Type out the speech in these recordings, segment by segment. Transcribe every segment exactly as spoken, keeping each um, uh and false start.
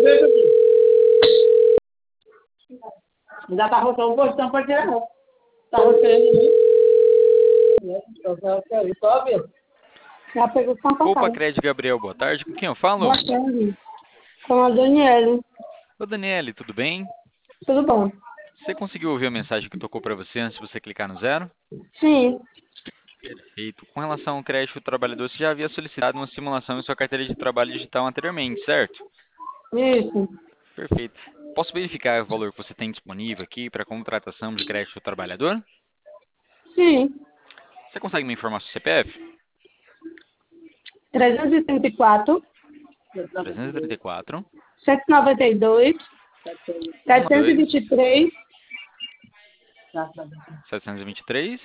Ainda tá roçando um postão pra tirar. Tá roçando. Já pegou com a Opa, pancada. Crédito Gabriel, boa tarde. Com quem eu falo? Boa tarde. Com a Daniela. Ô, Daniele, tudo bem? Tudo bom? Você conseguiu ouvir a mensagem que tocou para você antes de você clicar no zero? Sim. Perfeito. Com relação ao crédito do trabalhador, você já havia solicitado uma simulação em sua carteira de trabalho digital anteriormente, certo? Isso. Perfeito. Posso verificar o valor que você tem disponível aqui para contratação de crédito do trabalhador? Sim. Você consegue me informar seu C P F? trezentos e trinta e quatro, trezentos e trinta e quatro, cento e noventa e dois, setecentos e dois, vinte e três, setecentos e vinte e três,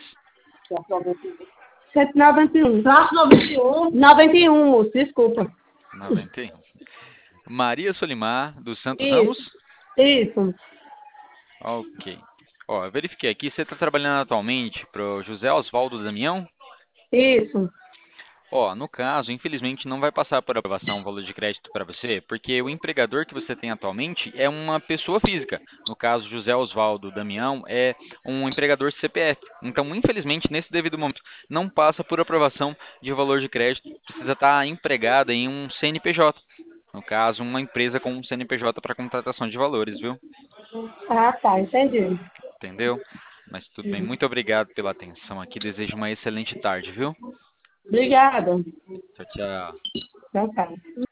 cento e noventa e um. Traço noventa e um. noventa e um, moço, desculpa. noventa e um. Maria Solimar, dos Santos Ramos? Isso. Isso. Ok. Ó, eu verifiquei aqui, você está trabalhando atualmente para o José Osvaldo Damião? Isso. Ó, no caso, infelizmente não vai passar por aprovação o valor de crédito para você, porque o empregador que você tem atualmente é uma pessoa física. No caso, José Osvaldo Damião é um empregador C P F. Então, infelizmente, nesse devido momento, não passa por aprovação de valor de crédito. Precisa estar empregado em um C N P J. No caso, uma empresa com um C N P J para contratação de valores, viu? Ah, tá, entendi. Entendeu? Mas tudo bem. Muito obrigado pela atenção aqui. Desejo uma excelente tarde, viu? Obrigada. Tchau, tchau. Tchau, tchau.